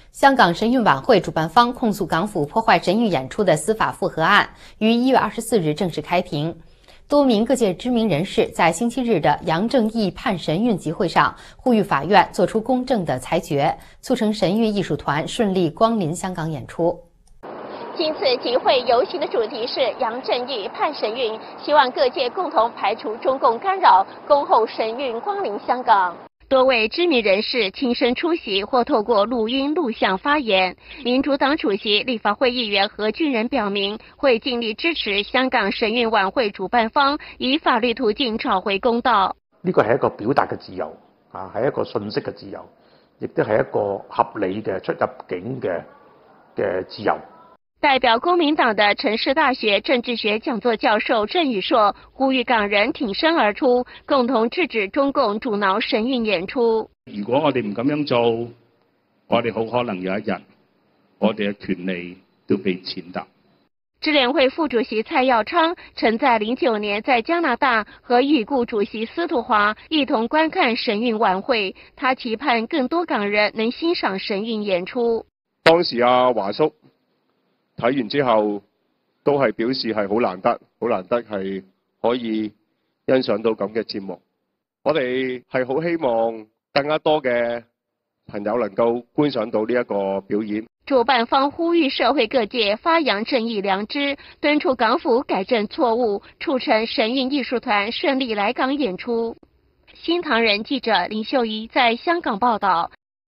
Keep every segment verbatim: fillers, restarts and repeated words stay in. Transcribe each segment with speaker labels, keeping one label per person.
Speaker 1: 香港神韵晚会主办方控诉港府破坏神韵演出的司法复核案于一月二十四日正式开庭。多名各界知名人士在星期日的杨正义判神韵集会上呼吁法院作出公正的裁决，促成神韵艺术团顺利光临香港演出。
Speaker 2: 今次集会游行的主题是杨正义判神韵，希望各界共同排除中共干扰，恭候神韵光临香港。多位知名人士亲身出席或透过录音录像发言。民主党主席立法会议员何俊仁表明，会尽力支持香港神韵晚會主辦方以法律途徑找回公道。
Speaker 3: 呢個係一個表達嘅自由啊，係一個信息嘅自由，亦都係一個合理嘅出入境嘅嘅自由。
Speaker 2: 代表公民黨的城市大學政治學講座教授鄭宇碩呼籲港人挺身而出，共同制止中共阻撓神韻演出。
Speaker 4: 如果我哋唔咁樣做，我哋好可能有一日，我哋嘅權利都被踐踏。
Speaker 2: 支聯會副主席蔡耀昌曾在零九年在加拿大和已故主席司徒華一同觀看神韻晚會，他期盼更多港人能欣賞神韻演出。
Speaker 5: 當時阿華叔睇完之後都係表示係好難得，好難得係可以欣賞到咁嘅節目。我哋係好希望更加多嘅朋友能夠觀賞到呢一個表演。
Speaker 2: 主辦方呼籲社會各界發揚正義良知，敦促港府改正錯誤，促成神韻藝術團順利來港演出。新唐人記者林秀儀在香港報道。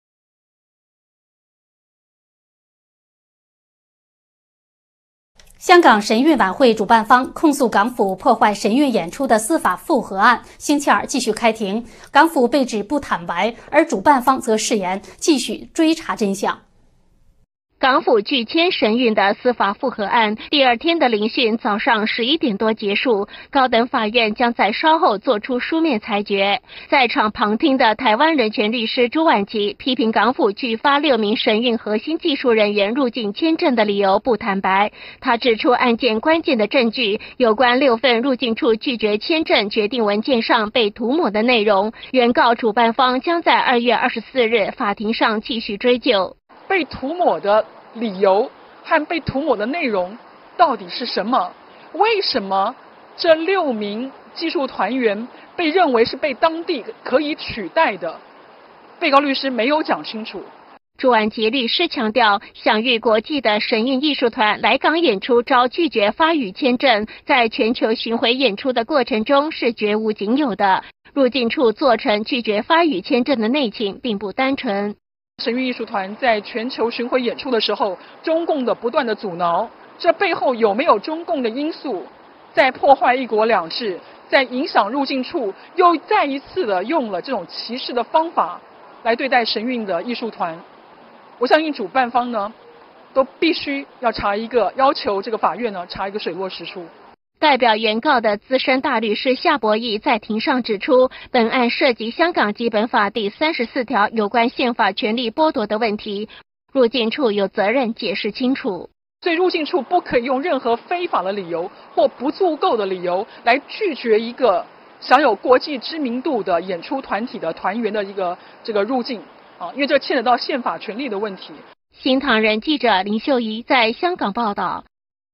Speaker 6: 香港神韻晚會主辦方控訴港府破壞神韻演出的司法復核案，星期二繼續開庭。港府被指不坦白，而主辦方則誓言繼續追查真相。
Speaker 2: 港府拒簽神韻的司法復核案第二天的聆訊早上十一點多結束，高等法院將在稍後作出書面裁決。在場旁聽的台灣人權律師朱婉琪批評港府拒發六名神韻核心技術人員入境簽證的理由不坦白。他指出案件關鍵的證據有關六份入境處拒絕簽證決定文件上被塗抹的內容，原告主辦方將在二月二十四日法庭上繼續追究。
Speaker 7: 被塗抹的理由和被塗抹的內容到底是什麼？為什麼這六名技術團員被認為是被當地可以取代的？被告律師沒有講清楚。
Speaker 2: 朱婉琪律師強調，享譽國際的神韻藝術團來港演出遭拒絕發予簽證，在全球巡迴演出的過程中是絕無僅有的。入境處做成拒絕發予簽證的內情並不單純。
Speaker 7: 神韻藝術團在全球巡迴演出的時候，中共的不斷的阻撓，這背後有沒有中共的因素在破壞一國兩制，在影響入境處，又再一次的用了這種歧視的方法來對待神韻的藝術團？我相信主辦方呢，都必須要查一個，要求這個法院呢查一個水落石出。
Speaker 2: 代表原告的資深大律師夏博義在庭上指出，本案涉及香港基本法第三十四條有關憲法權利剝奪的問題，入境處有責任解釋清楚。
Speaker 7: 所以入境處不可以用任何非法的理由或不足夠的理由來拒絕一個享有國際知名度的演出團體的團員的一個這個入境啊，因為這牽扯到憲法權利的問題。
Speaker 2: 新唐人記者林秀儀在香港報道。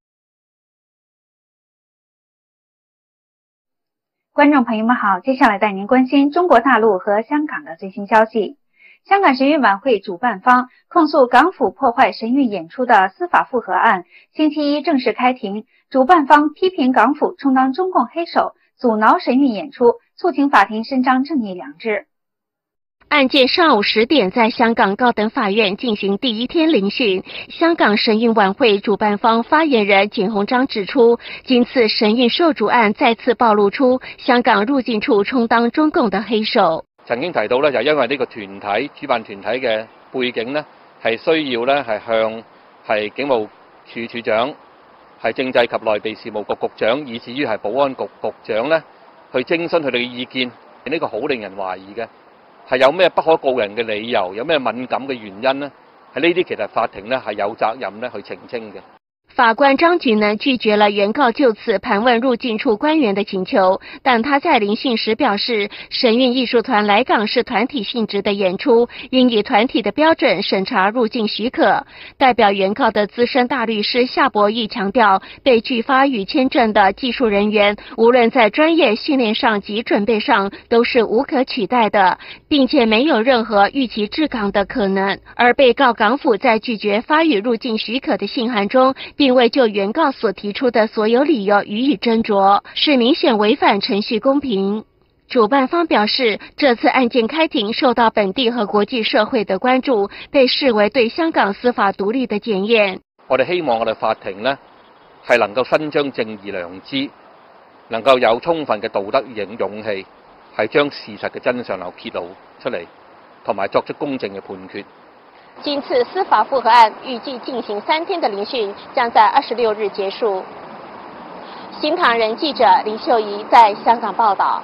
Speaker 8: 觀眾朋友們好，接下來帶您關心中國大陸和香港的最新消息。香港神韻晚會主辦方控訴港府破壞神韻演出的司法復核案，星期一正式開庭。主辦方批評港府充當中共黑手，阻撓神韻演出，促請法庭伸張正義良知。
Speaker 2: 案件上午十點在香港高等法院進行第一天聆訊。香港神韻晚會主辦方發言人簡鴻章指出，今次神韻受阻案再次暴露出香港入境處充當中共的黑手。
Speaker 9: 曾經提到咧，就因為呢個團體主辦團體嘅背景呢，係需要咧係向係警務處處長、係政制及內地事務局局長，以至於係保安局局長咧，去徵詢佢哋嘅意見。呢個好令人懷疑嘅。係有咩不可告人嘅理由，有咩敏感嘅原因呢？係呢啲其實法庭呢係有責任呢去澄清嘅。
Speaker 2: 法官张菊呢拒绝了原告就此盘问入境处官员的请求，但他在聆讯时表示，神韵艺术团来港是团体性质的演出，应以团体的标准审查入境许可。代表原告的资深大律师夏博玉强调，被拒发与签证的技术人员，无论在专业训练上及准备上都是无可取代的，并且没有任何逾期治港的可能。而被告港府在拒绝发予入境许可的信函中，并未就原告所提出的所有理由予以斟酌，是明显违反程序公平。主办方表示，这次案件开庭受到本地和国际社會的關注，被視為對香港司法獨立的檢驗。
Speaker 9: 我哋希望我哋法庭呢係能夠伸張正義良知，能夠有充分嘅道德勇氣，係將事實嘅真相流揭露出嚟，同埋作出公正嘅判決。
Speaker 2: 今次司法复核案预计进行三天的聆讯，将在二十六日结束。新唐人记者林秀仪在香港报道。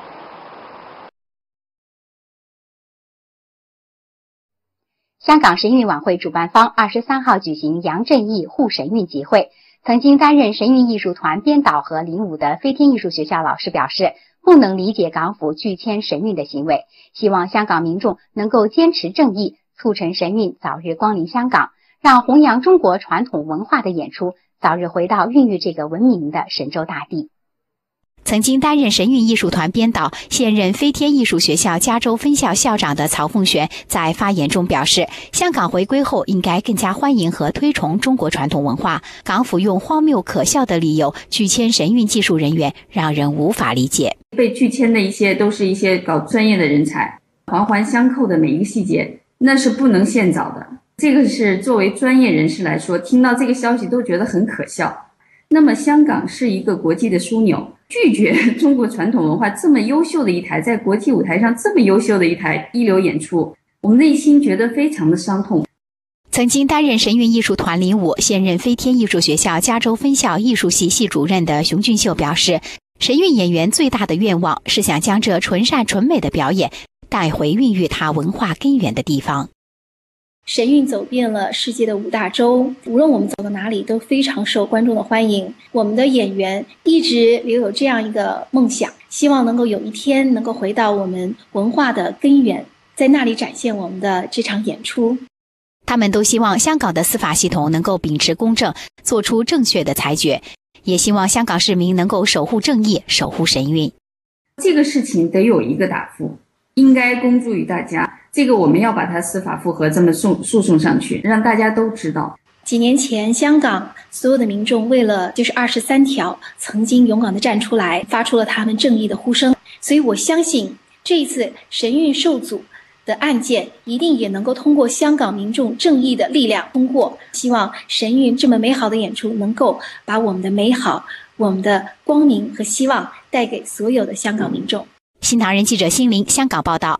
Speaker 10: 香港神韵晚会主办方二十三号举行杨振义护神韵集会。曾经担任神韵艺术团编导和领舞的飞天艺术学校老师表示，不能理解港府拒签神韵的行为，希望香港民众能够坚持正义，促成神韵早日光临香港，让弘扬中国传统文化的演出早日回到孕育这个文明的神州大地。
Speaker 1: 曾经担任神韵艺术团编导、现任飞天艺术学校加州分校校长的曹凤璇在发言中表示，香港回归后应该更加欢迎和推崇中国传统文化，港府用荒谬可笑的理由拒签神韵技术人员，让人无法理解。
Speaker 11: 被拒签的一些都是一些搞专业的人才，环环相扣的每一个细节，那是不能现找的。这个是作为专业人士来说，听到这个消息都觉得很可笑。那么香港是一个国际的枢纽，拒绝中国传统文化这么优秀的一台，在国际舞台上这么优秀的一台一流演出，我们内心觉得非常的伤痛。
Speaker 1: 曾经担任神韵艺术团领舞、现任飞天艺术学校加州分校艺术系系主任的熊俊秀表示，神韵演员最大的愿望是想将这纯善纯美的表演带回孕育它文化根源的地方。
Speaker 12: 神韵走遍了世界的五大洲，无论我们走到哪里都非常受观众的欢迎。我们的演员一直留有这样一个梦想，希望能够有一天能够回到我们文化的根源，在那里展现我们的这场演出。
Speaker 1: 他们都希望香港的司法系统能够秉持公正，做出正确的裁决，也希望香港市民能够守护正义，守护神韵。
Speaker 11: 这个事情得有一个答复，应该公诸于大家。这个我们要把它司法复核这么送诉讼上去，让大家都知道。
Speaker 12: 几年前，香港所有的民众为了就是二十三条，曾经勇敢地站出来，发出了他们正义的呼声。所以我相信，这一次神韵受阻的案件，一定也能够通过香港民众正义的力量通过。希望神韵这么美好的演出，能够把我们的美好、我们的光明和希望带给所有的香港民众。
Speaker 1: 新唐人记者辛玲香港报道。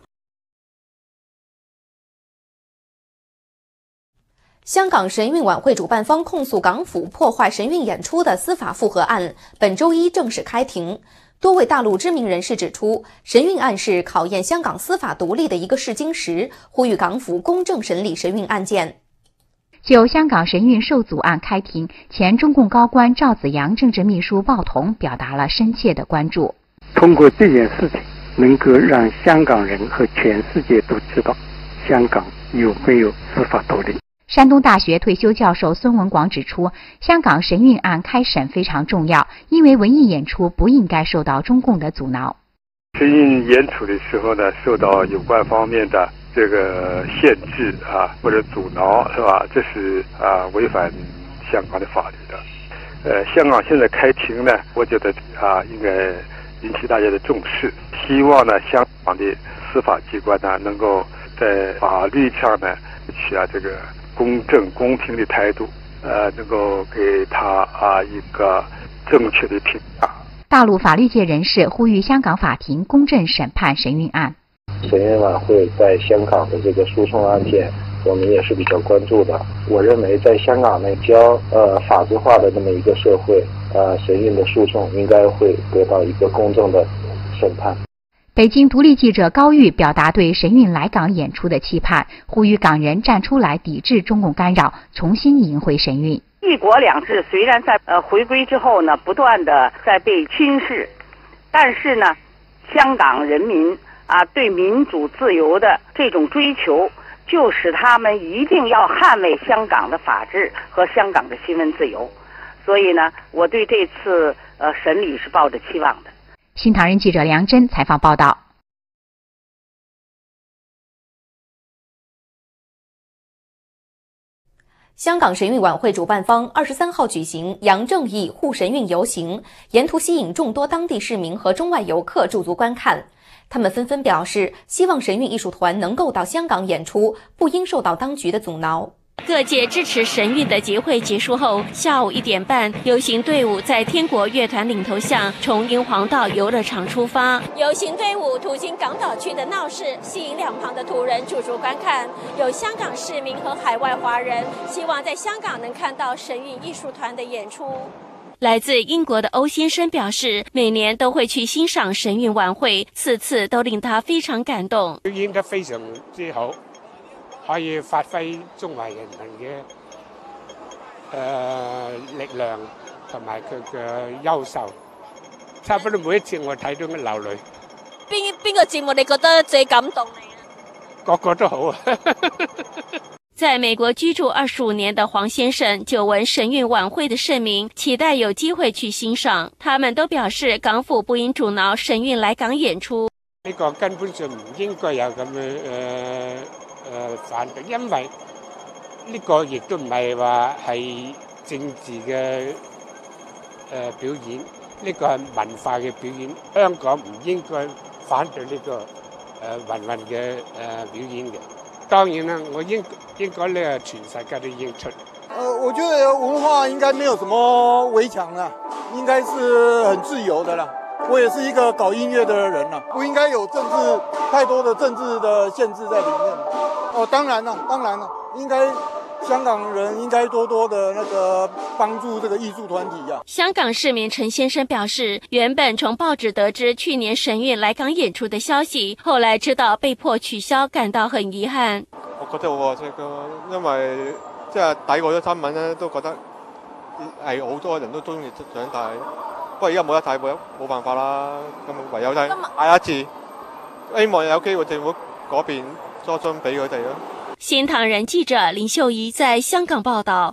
Speaker 13: 香港神韵晚会主办方控诉港府破坏神韵演出的司法复核案本周一正式开庭。多位大陆知名人士指出，神韵案是考验香港司法独立的一个试金石，呼吁港府公正审理神韵案件。
Speaker 10: 就香港神韵受阻案开庭，前中共高官赵紫阳政治秘书鲍彤表达了深切的关注。
Speaker 14: 通过这件事情，能够让香港人和全世界都知道香港有没有司法独立。
Speaker 10: 山东大学退休教授孙文广指出，香港神韵案开审非常重要，因为文艺演出不应该受到中共的阻挠。
Speaker 15: 神韵演出的时候呢，受到有关方面的这个限制啊或者阻挠，是吧？这是啊违反香港的法律的。呃，香港现在开庭呢，我觉得啊应该引起大家的重视。希望呢，香港的司法机关呢，能够在法律上呢取啊这个公正公平的态度，呃，能够给他啊一个正确的评价。
Speaker 10: 大陆法律界人士呼吁香港法庭公正审判神韵案。
Speaker 16: 神韵晚会在香港的这个诉讼案件，我们也是比较关注的。我认为，在香港呢，较呃法治化的这么一个社会，呃，神韵的诉讼应该会得到一个公正的审判。
Speaker 10: 北京独立记者高玉表达对神韵来港演出的期盼，呼吁港人站出来抵制中共干扰，重新赢回神韵。
Speaker 17: 一国两制虽然在呃回归之后呢，不断的在被侵蚀，但是呢，香港人民啊对民主自由的这种追求，就使他们一定要捍卫香港的法治和香港的新闻自由。所以呢，我对这次呃审理是抱着期望的。
Speaker 10: 新唐人记者梁真采访报道。
Speaker 13: 香港神韵晚会主办方二十三号举行杨正义护神韵游行，沿途吸引众多当地市民和中外游客驻足观看。他们纷纷表示，希望神韵艺术团能够到香港演出，不应受到当局的阻挠。
Speaker 2: 各界支持神韵的集会结束后，下午一点半，游行队伍在天国乐团领头下从英皇道游乐场出发。游行队伍途经港岛区的闹市，吸引两旁的途人驻足观看。有香港市民和海外华人希望在香港能看到神韵艺术团的演出。来自英国的欧先生表示，每年都会去欣賞神韻晚會，次次都令他非常感動。
Speaker 18: 表演得非常之好，可以發揮中華人民嘅誒、呃、力量同埋佢嘅優秀。差不多每一次我睇都流淚。
Speaker 2: 邊邊個節目你覺得最感動你啊？
Speaker 18: 個個都好啊。
Speaker 2: 在美国居住二十五年的黃先生，久聞神韻晚會的盛名，期待有機會去欣賞。他們都表示，港府不應阻撓神韻來港演出。
Speaker 18: 呢個根本上唔應該有咁嘅誒誒反對，因為呢個亦都唔係話係政治嘅誒、呃、表演，呢個係文化嘅表演。香港唔應該反對呢、這個誒芸芸嘅誒表演嘅。當然啦，我應應該呢全世界都應出。
Speaker 19: 呃，我覺得文化應該沒有什麼圍牆啦，應該是很自由的啦。我也是一個搞音樂的人啦，不應該有政治太多的政治的限制在裡面。哦，當然啦，當然啦，應該香港人應該多多的那個幫助這個藝術團體啊。
Speaker 2: 香港市民陳先生表示，原本從報紙得知去年神韻來港演出的消息，後來知道被迫取消，感到很遺憾。
Speaker 20: 我覺得好可惜咯，因為即係睇過咗新聞咧，都覺得係好多人都中意想睇，不過而家冇得睇，冇冇辦法啦，咁唯有睇下一次，希望有機會政府嗰邊多津俾佢哋咯。
Speaker 2: 新唐人記者林秀儀在香港報道。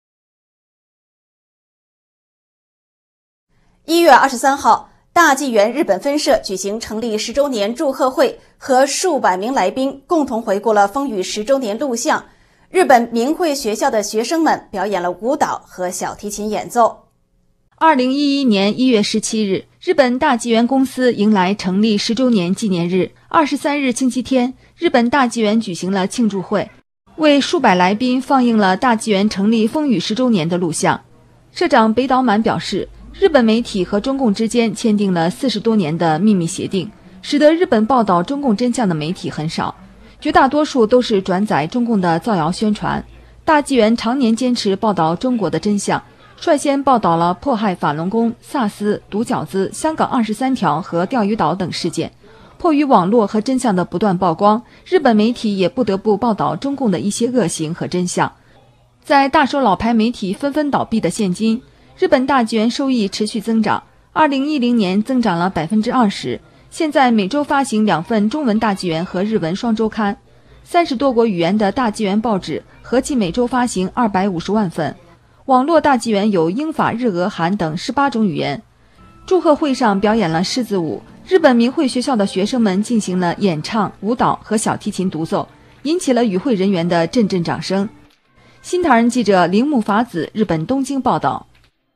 Speaker 21: 一月二十三號，大紀元日本分社舉行成立十週年祝賀會，和數百名來賓共同回顧了風雨十週年錄像。日本明慧學校的學生們表演了舞蹈和小提琴演奏。
Speaker 22: 二零一一年一月十七日，日本大紀元公司迎來成立十週年紀念日。二十三日星期天，日本大紀元舉行了慶祝會，為數百來賓放映了大紀元成立風雨十週年的錄像。社長北島滿表示，日本媒體和中共之間簽訂了四十多年的秘密協定，使得日本報道中共真相的媒體很少，絕大多數都是轉載中共的造謠宣傳。大紀元常年堅持報道中國的真相，率先報道了迫害法輪功、薩斯、毒餃子、香港二十三條和釣魚島等事件。迫於網絡和真相的不斷曝光，日本媒體也不得不報道中共的一些惡行和真相。在大手老牌媒體紛紛倒閉的現今，日本大紀元收益持續增長，二零一零年增長了百分之二十。現在每周發行兩份中文大紀元和日文雙週刊，三十多國語言的大紀元報紙合計每周發行二百五十萬份。網絡大紀元有英法日俄韓等十八種語言。祝賀會上表演了獅子舞，日本明慧學校的學生們進行了演唱、舞蹈和小提琴獨奏，引起了與會人員的陣陣掌聲。新唐人記者鈴木法子，日本東京報道。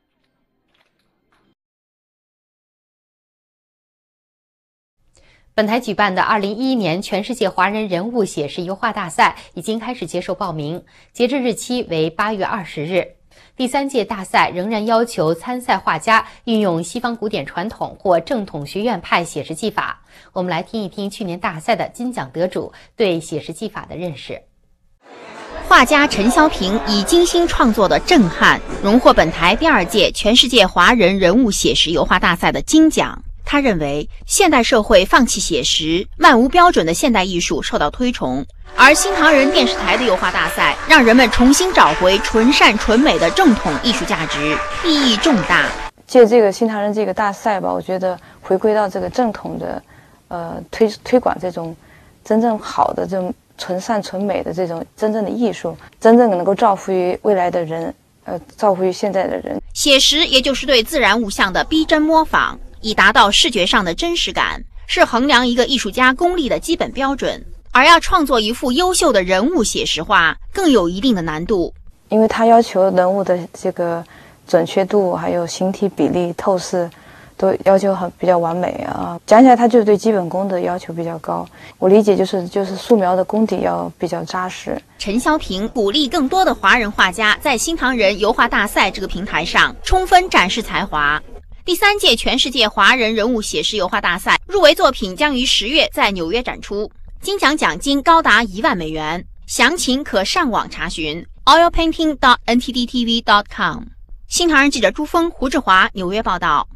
Speaker 1: 本台舉辦的二零一一年全世界華人人物寫實油畫大賽已經開始接受報名，截至日期為八月二十日。第三屆大賽仍然要求參賽畫家運用西方古典傳統或正統學院派寫實技法。我們來聽一聽去年大賽的金獎得主對寫實技法的認識。
Speaker 23: 畫家陳蕭平以精心創作的《震撼》榮獲本台第二屆全世界華人人物寫實油畫大賽的金獎。他認為現代社會放棄寫實、漫無標準的現代藝術受到推崇，而而新唐人电视台的油画大赛，让人们重新找回纯善纯美的正统艺术价值，意义重大。
Speaker 3: 借这个新唐人这个大赛吧，我觉得回归到这个正统的，呃，推推广这种真正好的这种纯善纯美的这种真正的艺术，真正能够造福于未来的人，呃，造福于现在的人。
Speaker 23: 写实也就是对自然物象的逼真模仿，以达到视觉上的真实感，是衡量一个艺术家功力的基本标准。而要创作一幅优秀的人物写实画，更有一定的难度，
Speaker 3: 因为它要求人物的这个准确度，还有形体比例、透视，都要求很比较完美啊。讲起来，它就是对基本功的要求比较高。我理解就是就是素描的功底要比较扎实。
Speaker 23: 陈肖平鼓励更多的华人画家在新唐人油画大赛这个平台上充分展示才华。第三届全世界华人人物写实油画大赛入围作品将于十月在纽约展出。金奖奖金高达一万美元，详情可上网查询 oil painting dot n t d t v dot com。新唐人记者朱峰、胡志华纽约报道。